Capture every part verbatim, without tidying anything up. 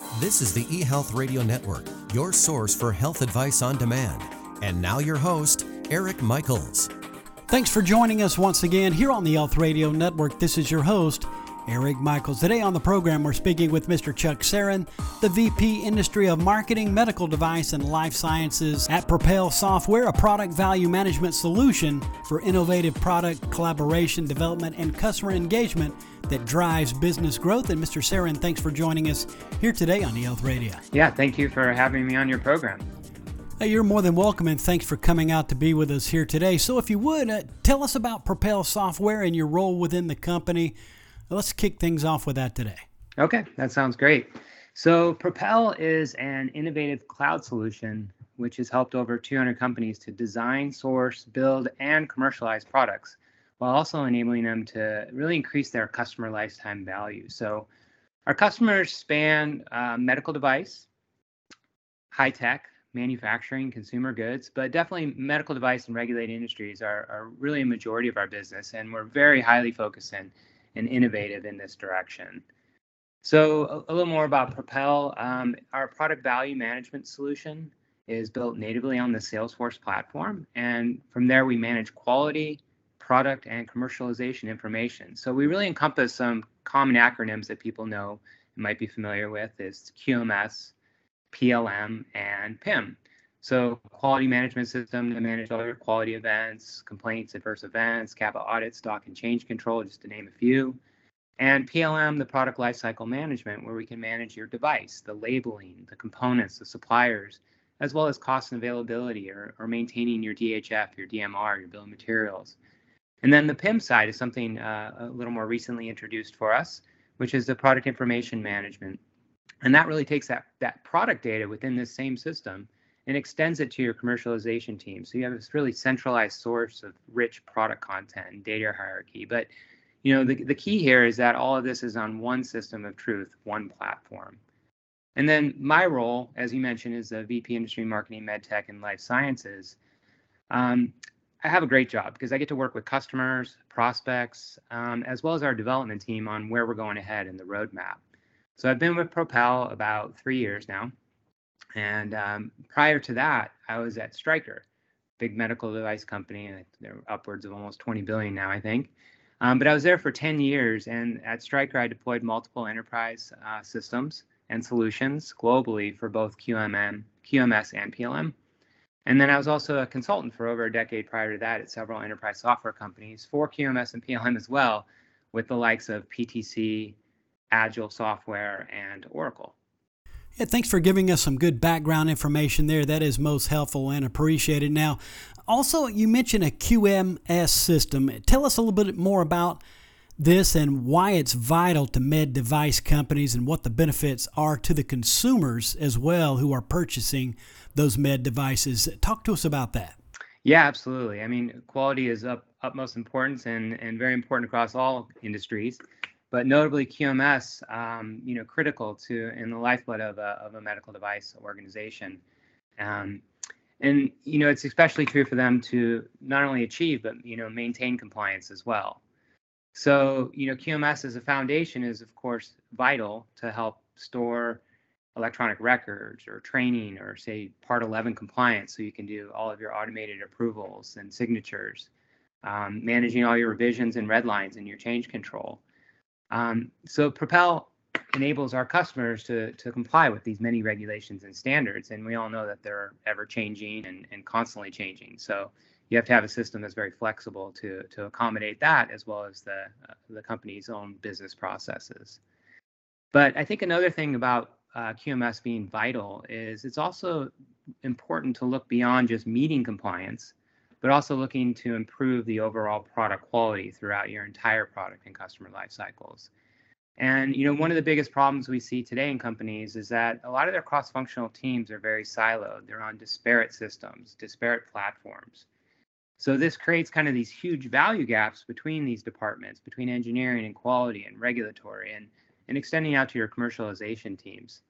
This is the eHealth Radio Network, your source for health advice on demand. And now your host, Eric Michaels. Thanks for joining us once again here on the eHealth Radio Network. This is your host, Eric Michaels. Today on the program, we're speaking with Mister Chuck Sarin, the V P Industry of Marketing, Medical Device, and Life Sciences at Propel Software, a product value management solution for innovative product collaboration, development, and customer engagement that drives business growth. And Mister Sarin, thanks for joining us here today on eHealth Radio. Yeah, thank you for having me on your program. Hey, you're more than welcome, and thanks for coming out to be with us here today. So if you would, uh, tell us about Propel Software and your role within the company. Let's kick things off with that today. Okay, that sounds great. So Propel is an innovative cloud solution which has helped over two hundred companies to design, source, build, and commercialize products, while also enabling them to really increase their customer lifetime value. So our customers span uh, medical device, high tech, manufacturing, consumer goods, but definitely medical device and regulated industries are, are really a majority of our business, and we're very highly focused in and innovative in this direction. So a, a little more about Propel. Um, our product value management solution is built natively on the Salesforce platform, and from there we manage quality, product, and commercialization information. So we really encompass some common acronyms that people know and might be familiar with is Q M S, P L M, and P I M. So quality management system to manage all your quality events, complaints, adverse events, capital audits, stock and change control, just to name a few. And P L M, the product lifecycle management, where we can manage your device, the labeling, the components, the suppliers, as well as cost and availability, or, or maintaining your D H F, your D M R, your bill of materials. And then the P I M side is something uh, a little more recently introduced for us, which is the product information management. And that really takes that, that product data within this same system and extends it to your commercialization team. So you have this really centralized source of rich product content and data hierarchy. But you know, the, the key here is that all of this is on one system of truth, one platform. And then my role, as you mentioned, is the V P Industry Marketing, MedTech, and Life Sciences. Um, I have a great job because I get to work with customers, prospects, um, as well as our development team on where we're going ahead in the roadmap. So I've been with Propel about three years now. And um, prior to that, I was at Stryker, big medical device company, and they're upwards of almost twenty billion now, I think. Um, but I was there for ten years, and at Stryker, I deployed multiple enterprise uh, systems and solutions globally for both Q M M, Q M S and P L M. And then I was also a consultant for over a decade prior to that at several enterprise software companies for Q M S and P L M as well, with the likes of P T C, Agile Software, and Oracle. Yeah, thanks for giving us some good background information there. That is most helpful and appreciated. Now, also, you mentioned a Q M S system. Tell us a little bit more about this and why it's vital to med device companies and what the benefits are to the consumers as well who are purchasing those med devices. Talk to us about that. Yeah, absolutely. I mean, quality is of utmost importance and, and very important across all industries. But notably Q M S, um, you know, critical to in the lifeblood of a, of a medical device organization. Um, and, you know, it's especially true for them to not only achieve, but, you know, maintain compliance as well. So, you know, Q M S as a foundation is, of course, vital to help store electronic records or training or, say, Part eleven compliance, so you can do all of your automated approvals and signatures, um, managing all your revisions and red lines and your change control. Um, so Propel enables our customers to, to comply with these many regulations and standards. And we all know that they're ever changing and, and constantly changing. So you have to have a system that's very flexible to, to accommodate that, as well as the, uh, the company's own business processes. But I think another thing about uh, Q M S being vital is it's also important to look beyond just meeting compliance, but also looking to improve the overall product quality throughout your entire product and customer life cycles. And, you know, one of the biggest problems we see today in companies is that a lot of their cross-functional teams are very siloed. They're on disparate systems, disparate platforms. So this creates kind of these huge value gaps between these departments, between engineering and quality and regulatory, and, and extending out to your commercialization teams.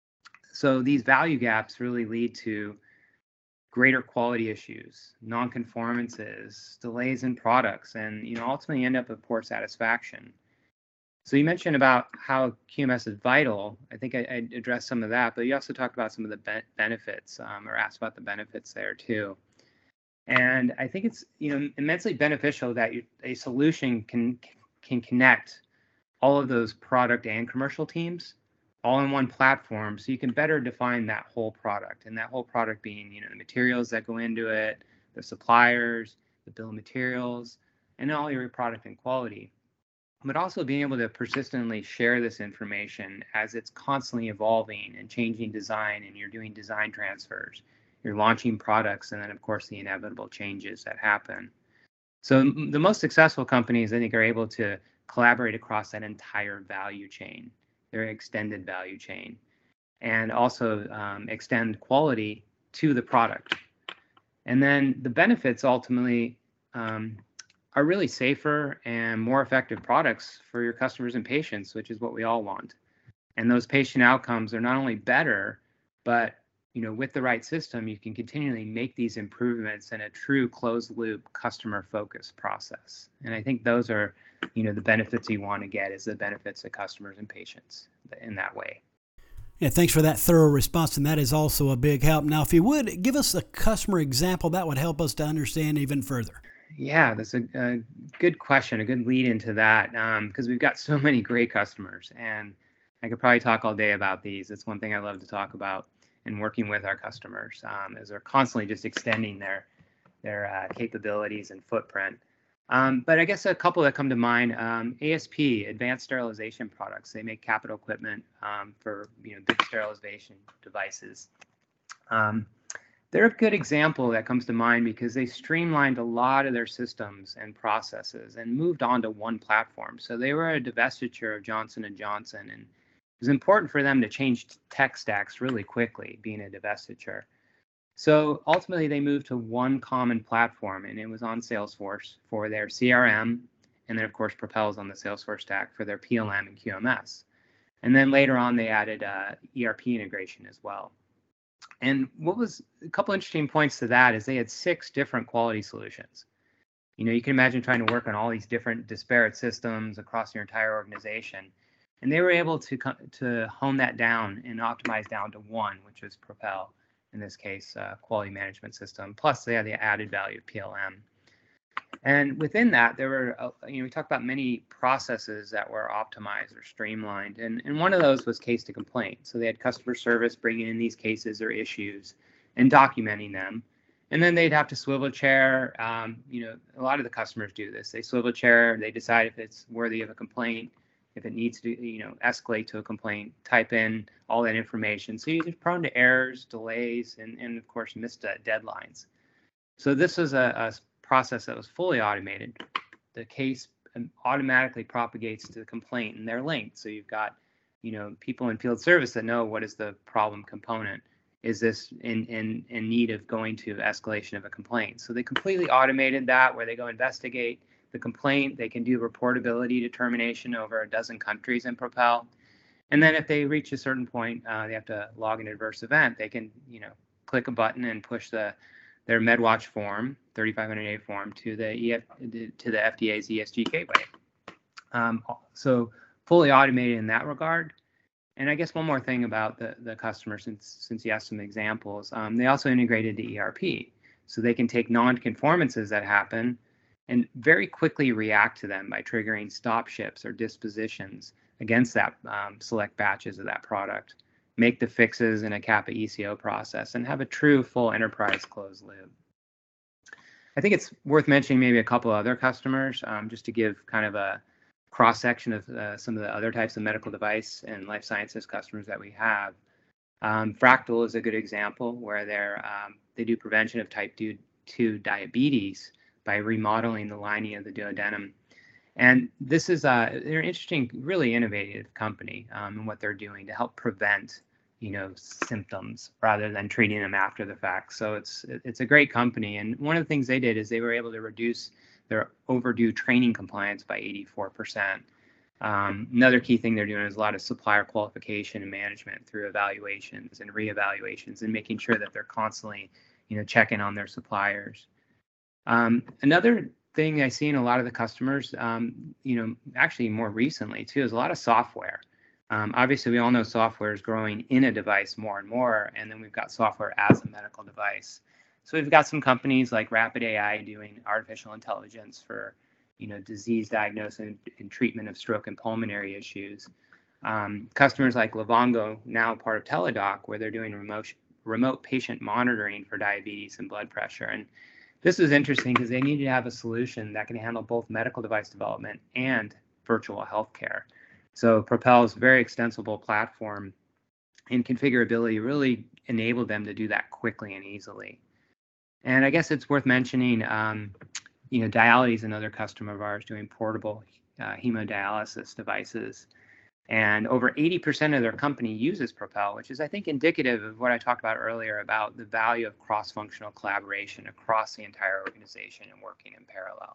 So these value gaps really lead to greater quality issues, non-conformances, delays in products, and you know ultimately end up with poor satisfaction. So you mentioned about how Q M S is vital. I think I, I addressed some of that, but you also talked about some of the be- benefits, um, or asked about the benefits there too. And I think it's, you know, immensely beneficial that you, a solution can can connect all of those product and commercial teams all in one platform, so you can better define that whole product, and that whole product being, you know, the materials that go into it, the suppliers, the bill of materials, and all your product and quality. But also being able to persistently share this information as it's constantly evolving and changing design, and you're doing design transfers, you're launching products, and then of course the inevitable changes that happen. So the most successful companies, I think, are able to collaborate across that entire value chain, their extended value chain, and also um, extend quality to the product. And then the benefits ultimately um, are really safer and more effective products for your customers and patients, which is what we all want. And those patient outcomes are not only better, but, you know, with the right system, you can continually make these improvements in a true closed loop customer focused process. And I think those are, you know, the benefits you want to get, is the benefits to customers and patients in that way. Yeah, thanks for that thorough response, and that is also a big help. Now, if you would, give us a customer example that would help us to understand even further. Yeah, that's a, a good question, a good lead into that, because um, we've got so many great customers, and I could probably talk all day about these. It's one thing I love to talk about in working with our customers, um, as they're constantly just extending their their uh, capabilities and footprint. Um, but I guess a couple that come to mind, um, A S P, Advanced Sterilization Products. They make capital equipment um, for, you know, big sterilization devices. Um, They're a good example that comes to mind because they streamlined a lot of their systems and processes and moved on to one platform. So they were a divestiture of Johnson and Johnson, and it was important for them to change tech stacks really quickly, being a divestiture. So ultimately, they moved to one common platform, and it was on Salesforce for their C R M, and then of course Propel's on the Salesforce stack for their P L M and Q M S. And then later on, they added uh, E R P integration as well. And what was a couple interesting points to that is they had six different quality solutions. You know, you can imagine trying to work on all these different disparate systems across your entire organization. And they were able to to hone that down and optimize down to one, which was Propel, in this case, uh, quality management system. Plus, they had the added value of P L M. And within that, there were, uh, you know, we talked about many processes that were optimized or streamlined. And, and one of those was case to complaint. So they had customer service bringing in these cases or issues and documenting them. And then they'd have to swivel chair. Um, you know, a lot of the customers do this. They swivel chair, they decide if it's worthy of a complaint, if it needs to, you know, escalate to a complaint, type in all that information. So you're prone to errors, delays, and, and of course, missed uh, deadlines. So this was a, a process that was fully automated. The case automatically propagates to the complaint, and they're linked. So you've got, you know, people in field service that know what is the problem component. Is this in, in, in need of going to escalation of a complaint? So they completely automated that, where they go investigate the complaint. They can do reportability determination over a dozen countries in Propel. And then if they reach a certain point, uh, they have to log an adverse event. They can, you know, click a button and push the their MedWatch form, thirty-five hundred A form, to the E F, to the F D A's E S G gateway. Um, so fully automated in that regard. And I guess one more thing about the, the customer, since since you asked some examples, um, they also integrated the E R P. So they can take non-conformances that happen and very quickly react to them by triggering stop ships or dispositions against that um, select batches of that product, make the fixes in a CAPA E C O process, and have a true full enterprise closed loop. I think it's worth mentioning maybe a couple other customers, um, just to give kind of a cross-section of uh, some of the other types of medical device and life sciences customers that we have. Um, Fractal is a good example, where they're, um, they do prevention of type two diabetes by remodeling the lining of the duodenum. And this is a, they're an interesting, really innovative company um, in what they're doing to help prevent, you know, symptoms rather than treating them after the fact. So it's it's a great company. And one of the things they did is they were able to reduce their overdue training compliance by eighty-four percent. Um, another key thing they're doing is a lot of supplier qualification and management through evaluations and reevaluations, and making sure that they're constantly, you know, checking on their suppliers. Um, another thing I see in a lot of the customers, um, you know, actually more recently too, is a lot of software. Um, obviously, we all know software is growing in a device more and more, and then we've got software as a medical device. So we've got some companies like Rapid A I doing artificial intelligence for, you know, disease diagnosis and, and treatment of stroke and pulmonary issues. Um, customers like Livongo, now part of Teladoc, where they're doing remote remote patient monitoring for diabetes and blood pressure. And this is interesting because they needed to have a solution that can handle both medical device development and virtual healthcare. So Propel's very extensible platform and configurability really enabled them to do that quickly and easily. And I guess it's worth mentioning, um, you know, Diality is another customer of ours doing portable uh, hemodialysis devices. And over eighty percent of their company uses Propel, which is, I think, indicative of what I talked about earlier about the value of cross-functional collaboration across the entire organization and working in parallel.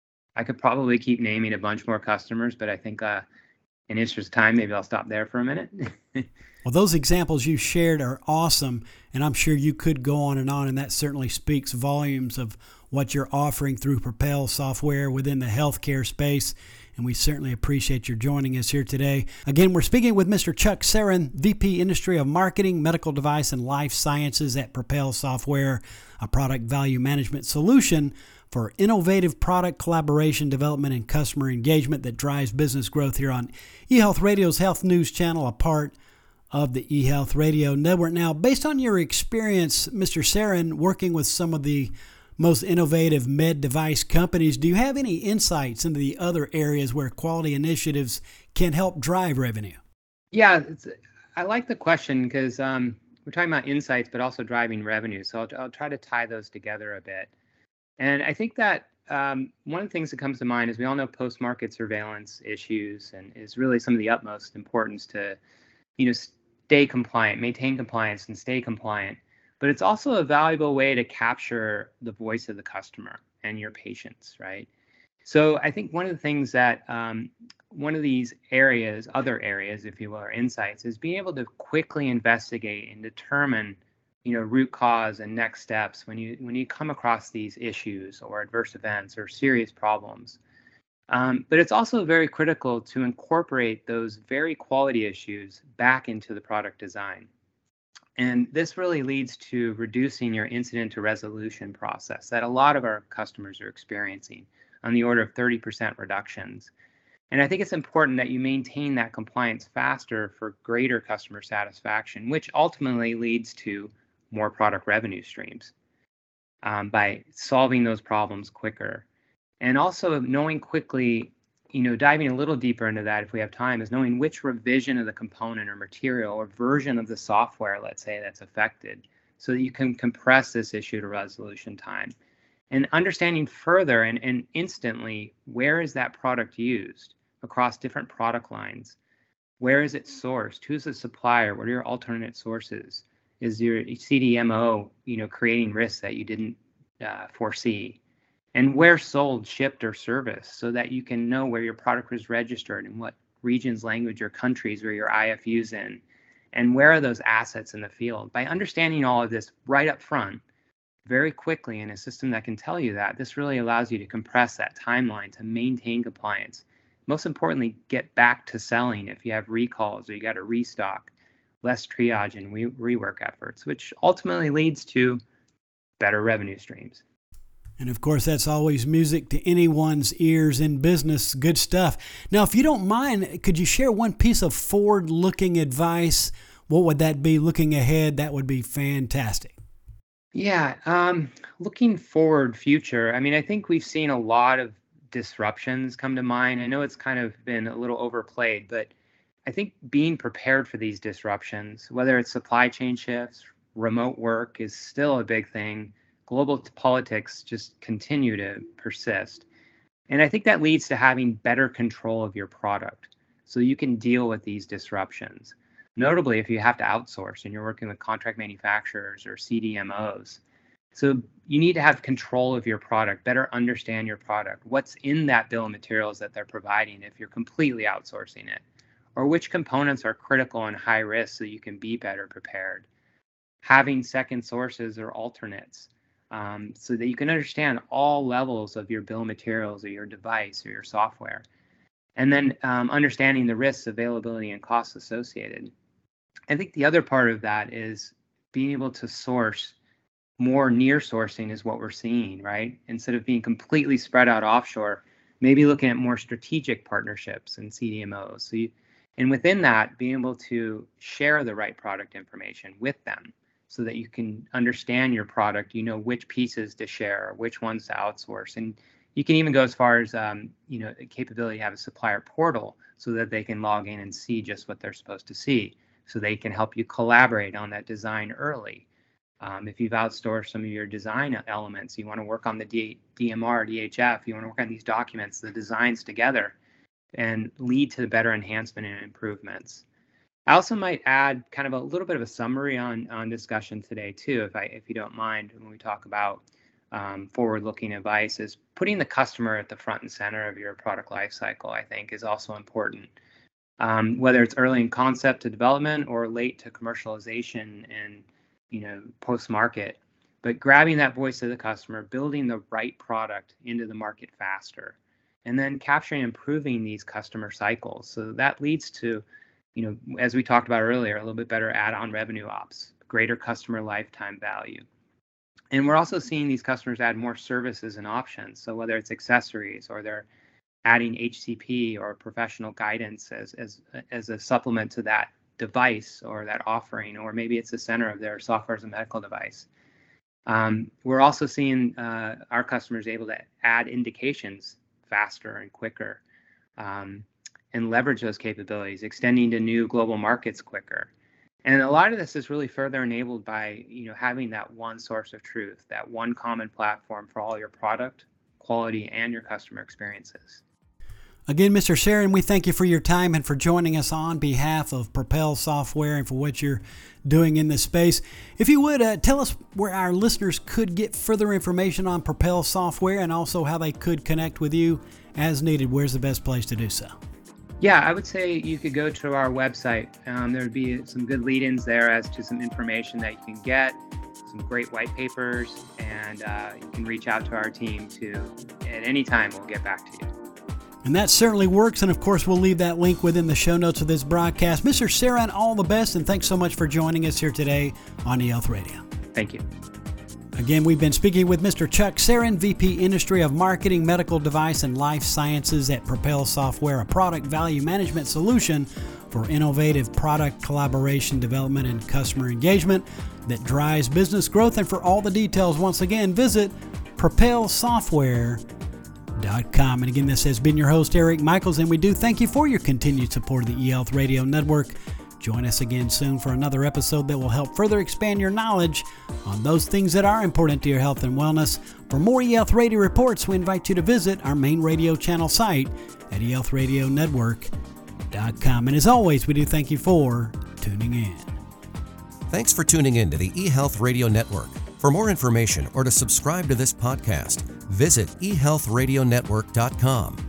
I could probably keep naming a bunch more customers, but I think uh, in interest of time, maybe I'll stop there for a minute. Well, those examples you shared are awesome, and I'm sure you could go on and on, and that certainly speaks volumes of what you're offering through Propel software within the healthcare space, and we certainly appreciate your joining us here today. Again, we're speaking with Mister Chuck Sarin, V P Industry of Marketing, Medical Device, and Life Sciences at Propel Software, a product value management solution for innovative product collaboration, development, and customer engagement that drives business growth here on eHealth Radio's Health News Channel, a part of the eHealth Radio Network. Now, based on your experience, Mister Sarin, working with some of the most innovative med device companies, do you have any insights into the other areas where quality initiatives can help drive revenue? Yeah, it's, I like the question because um, we're talking about insights, but also driving revenue. So I'll, I'll try to tie those together a bit. And I think that um, one of the things that comes to mind is we all know post-market surveillance issues and is really some of the utmost importance to, you know, stay compliant, maintain compliance, and stay compliant. But it's also a valuable way to capture the voice of the customer and your patients, right? So I think one of the things that um, one of these areas, other areas, if you will, or insights, is being able to quickly investigate and determine, you know, root cause and next steps when you when you come across these issues or adverse events or serious problems. Um, but it's also very critical to incorporate those very quality issues back into the product design. And this really leads to reducing your incident to resolution process that a lot of our customers are experiencing on the order of thirty percent reductions. And I think it's important that you maintain that compliance faster for greater customer satisfaction, which ultimately leads to more product revenue streams um, by solving those problems quicker. And also knowing quickly, you know, diving a little deeper into that if we have time, is knowing which revision of the component or material or version of the software, let's say, that's affected, so that you can compress this issue to resolution time. And understanding further and, and instantly, where is that product used across different product lines? Where is it sourced? Who's the supplier? What are your alternate sources? Is your C D M O, you know, creating risks that you didn't uh, foresee? And where sold, shipped, or serviced, so that you can know where your product was registered and what regions, language, or countries were your I F Us in, and where are those assets in the field. By understanding all of this right up front, very quickly in a system that can tell you that, this really allows you to compress that timeline to maintain compliance. Most importantly, get back to selling if you have recalls or you got to restock, less triage and re- rework efforts, which ultimately leads to better revenue streams. And of course, that's always music to anyone's ears in business. Good stuff. Now, if you don't mind, could you share one piece of forward-looking advice? What would that be looking ahead? That would be fantastic. Yeah, um, looking forward, future. I mean, I think we've seen a lot of disruptions come to mind. I know it's kind of been a little overplayed, but I think being prepared for these disruptions, whether it's supply chain shifts, remote work is still a big thing. Global politics just continue to persist. And I think that leads to having better control of your product so you can deal with these disruptions. Notably, if you have to outsource and you're working with contract manufacturers or C D M Os. So you need to have control of your product, better understand your product, what's in that bill of materials that they're providing if you're completely outsourcing it, or which components are critical and high risk so you can be better prepared. Having second sources or alternates. um, so that you can understand all levels of your bill of materials or your device or your software. And then um, understanding the risks, availability, and costs associated. I think the other part of that is being able to source more near sourcing is what we're seeing, right? Instead of being completely spread out offshore, maybe looking at more strategic partnerships and C D M Os. So you, and within that, being able to share the right product information with them so that you can understand your product, you know which pieces to share, which ones to outsource. And you can even go as far as, um, you know, the capability to have a supplier portal so that they can log in and see just what they're supposed to see. So they can help you collaborate on that design early. Um, if you've outsourced some of your design elements, you want to work on the D- DMR, D H F, you want to work on these documents, the designs together, and lead to better enhancement and improvements. I also might add kind of a little bit of a summary on, on discussion today too, if I if you don't mind, when we talk about um, forward-looking advice, is putting the customer at the front and center of your product lifecycle, I think, is also important. Um, whether it's early in concept to development or late to commercialization and you know post-market, but grabbing that voice of the customer, building the right product into the market faster, and then capturing and improving these customer cycles. So that leads to, you know, as we talked about earlier, a little bit better add-on revenue ops, greater customer lifetime value. And we're also seeing these customers add more services and options. So whether it's accessories or they're adding H C P or professional guidance as as as a supplement to that device or that offering, or maybe it's the center of their software as a medical device. Um, we're also seeing uh, our customers able to add indications faster and quicker, um, and leverage those capabilities, extending to new global markets quicker. And a lot of this is really further enabled by, you know, having that one source of truth, that one common platform for all your product, quality, and your customer experiences. Again, Mister Sarin, we thank you for your time and for joining us on behalf of Propel Software and for what you're doing in this space. If you would, uh, tell us where our listeners could get further information on Propel Software and also how they could connect with you as needed. Where's the best place to do so? Yeah, I would say you could go to our website. Um, there would be some good lead-ins there as to some information that you can get, some great white papers, and uh, you can reach out to our team to, at any time, we'll get back to you. And that certainly works, and of course we'll leave that link within the show notes of this broadcast. Mister Sarin, all the best, and thanks so much for joining us here today on eHealth Radio. Thank you. Again, we've been speaking with Mister Chuck Sarin, V P Industry of Marketing, Medical Device, and Life Sciences at Propel Software, a product value management solution for innovative product collaboration, development, and customer engagement that drives business growth. And for all the details, once again, visit propel software dot com. And again, this has been your host, Eric Michaels, and we do thank you for your continued support of the eHealth Radio Network. Join us again soon for another episode that will help further expand your knowledge on those things that are important to your health and wellness. For more eHealth Radio reports, we invite you to visit our main radio channel site at e health radio network dot com. And as always, we do thank you for tuning in. Thanks for tuning in to the eHealth Radio Network. For more information or to subscribe to this podcast, visit e health radio network dot com.